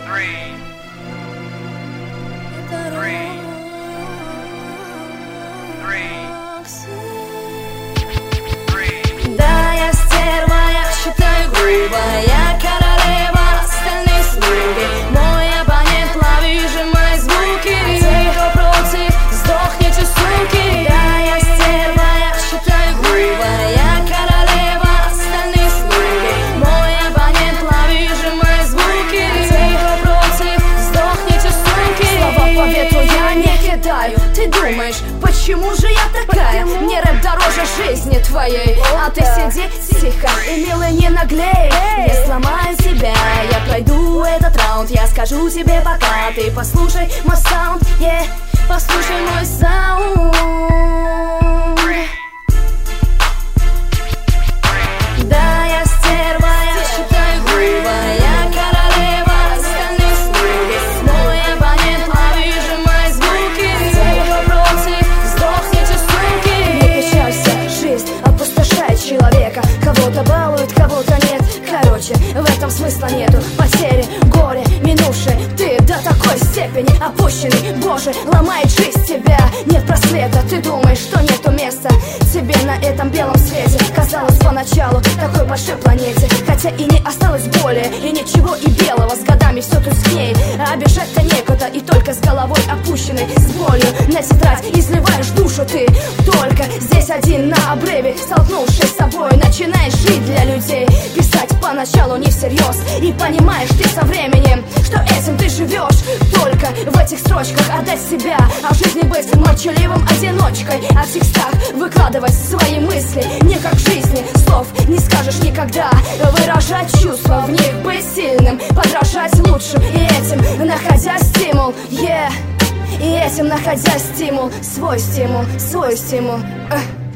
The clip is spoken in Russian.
Да, я стерва, я считаю грубо, я королева остальных слуги. Мой абонент, лови же мои звуки. Те, кто против, сдохните, суки. Да, я стерва, я считаю грубо, я королева остальных слуги. Мой абонент, лови же мои звуки. Те, кто против, сдохните, суки. Слова по ветру я не кидаю. Ты думаешь, почему же я такая? Мне рэп дороже жизни твоей. А ты сиди тихо и, милый, не наглей. Я сломаю тебя, я пройду этот раунд. Я скажу тебе пока, ты послушай мой саунд, послушай мой саунд. Да, я стерва, я считаю грубо, я королева остальных слуги. Мой абонент, лови же мои звуки. Те, кто против, сдохните, суки. Не качайся, жизнь опустошает человека. Кого-то балует, кого-то нет. Короче, в этом смысла нету. Потери, горе, минувшие. Ты до такой степени опущенный. Боже, ломает жизнь тебя. Нет просвета, ты думаешь, что нету места тебе на этом белом свете. Казалось поначалу такой большой планете, хотя и не осталось более, и ничего и белого. С годами все тускнеет, а бежать-то некуда. И только с головой опущенной, с болью на тетрадь изливаешь душу ты. Только здесь один на обрыве, столкнувшись с собой, начинаешь жить для людей. Писать поначалу не всерьез, и понимаешь ты со временем, что этим ты живешь. Только в этих строчках отдать себя, а в жизни быть молчаливым одиночкой. А в текстах выкладывать свои мысли, не как в жизни, слов не скажешь никогда. Выражать чувства, в них быть сильным, подражать лучшим, и этим находя стимул, и этим находя стимул, свой стимул, свой стимул.